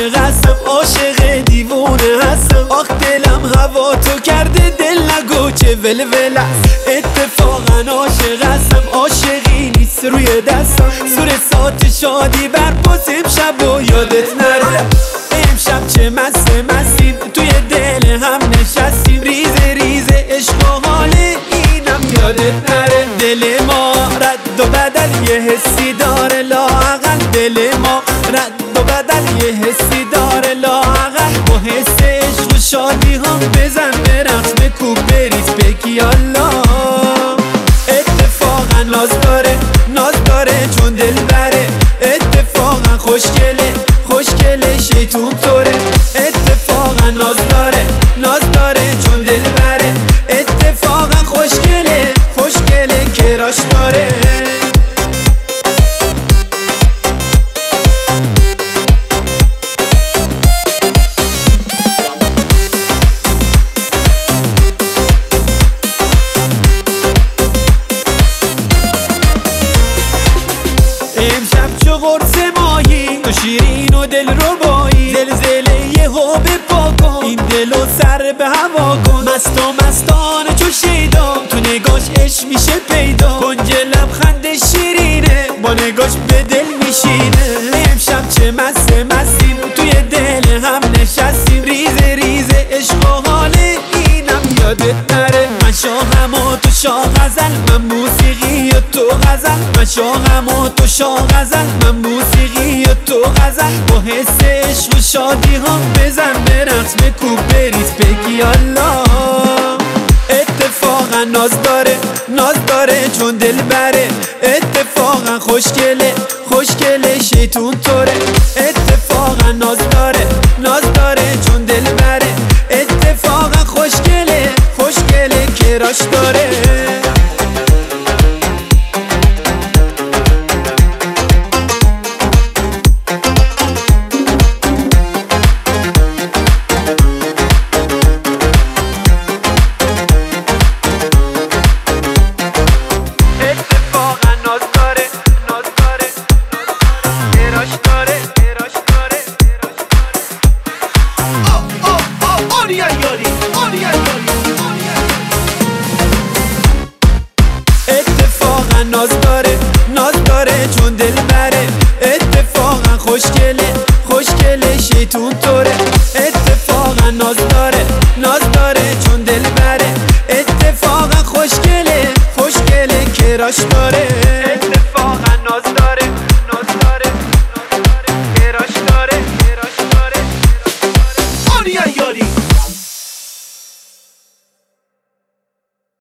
عاشق هستم، عاشق دیوونه هستم. آخ دلم هوا تو کرده، دل نگو چه ولول است. اتفاقا عاشق هستم، عاشقی نیست روی دستم. سور ساعت شادی برپاس امشب و یادت نره. امشب چه مستیم توی دل هم نشستیم. ریزه ریزه عشق و حال اینم یادت نره. دل ما رد و بدل یه حسی داره لااقل. دل ما رد و بدل یه حسی داره لااقل. با حس عشق و شادی هم بزن به رقص بکوب بریز بگی الله. اتفاقا ناز داره چون دل بره. اتفاقا خوشگله شیطون طوره. اتفاقا ناز داره چون دل بره. اتفاقا خوشگله کراش داره. امشب چو قرص ماهی تو شیرین و دل ربایی. زلزله یهو بپا کن این دل و سر به هوا کن. مست و مستانه چو شیدا تو نگاش عشق میشه پیدا. کنج لبخند شیرینه با نگاش به دل میشینه. امشب چه مستیم توی دل هم نشستیم. ریزه ریزه عشق و حال اینم یادت نره. من شاهم و تو شاه غزل، من موسیقی و تو غزل. من شاهم و تو شاه غزل، من موسیقی و تو غزل. با حس عشق و شادی هم بزن به رقص بکوب بریز بگی الله. اتفاقا ناز داره چون دل بره. اتفاقا خوشگله شیطون طوره. اتفاقا ناز داره چون دل بره. اتفاقا خوشگله کراش داره. اتفاقا ناز داره چون دل بره. اتفاقا خوشگله شیطون طوره. اتفاقا ناز داره چون دل بره. اتفاقا خوشگله کراش داره.